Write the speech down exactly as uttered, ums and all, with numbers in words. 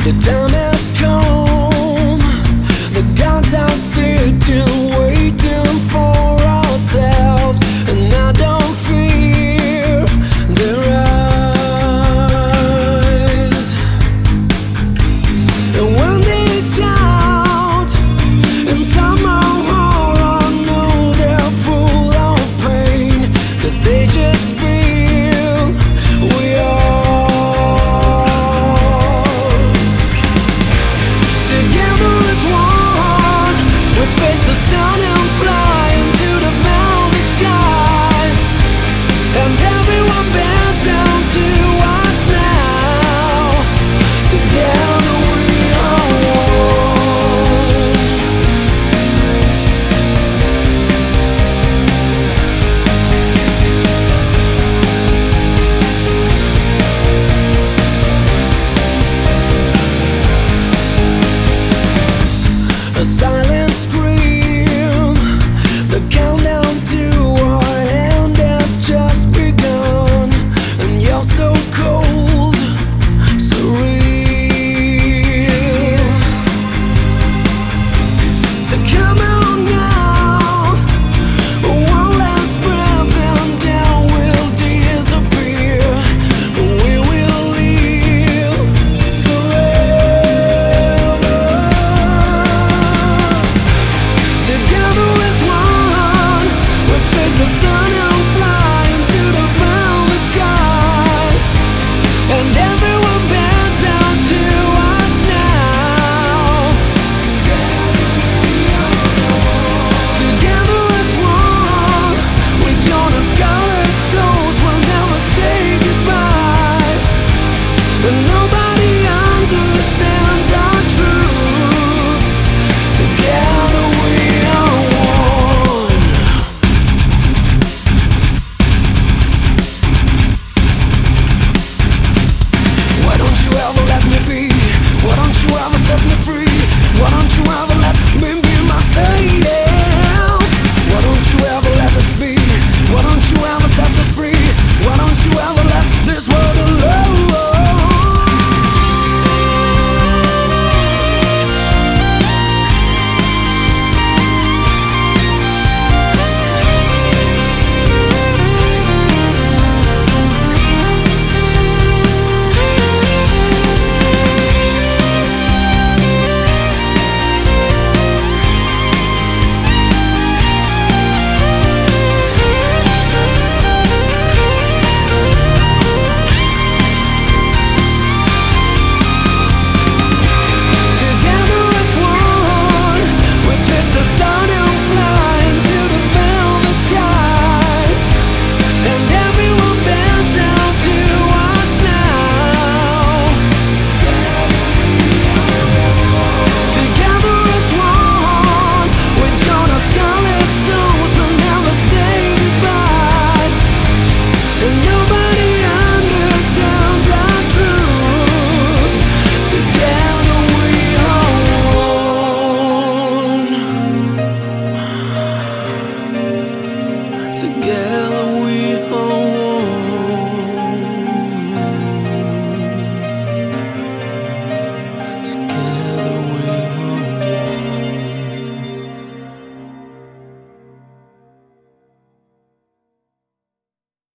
The time has come. The gods are sitting, waiting for ourselves, and I don't fear their eyes. And when they shout, and somehow I know they're full of pain, 'cause they just feel we are. Face the sun and fly into the velvet sky, and everyone bends down to us now. Together we are one. A silent scream, the countdown to our end has just begun, and you're so cold, so real. So come on now, one last breath and then we'll disappear, but we will live forever. Together as one, we face the sun and fly into the velvet sky, and everyone bends down to us now. Together as one, we join the scarlet souls, we'll never say goodbye, and nobody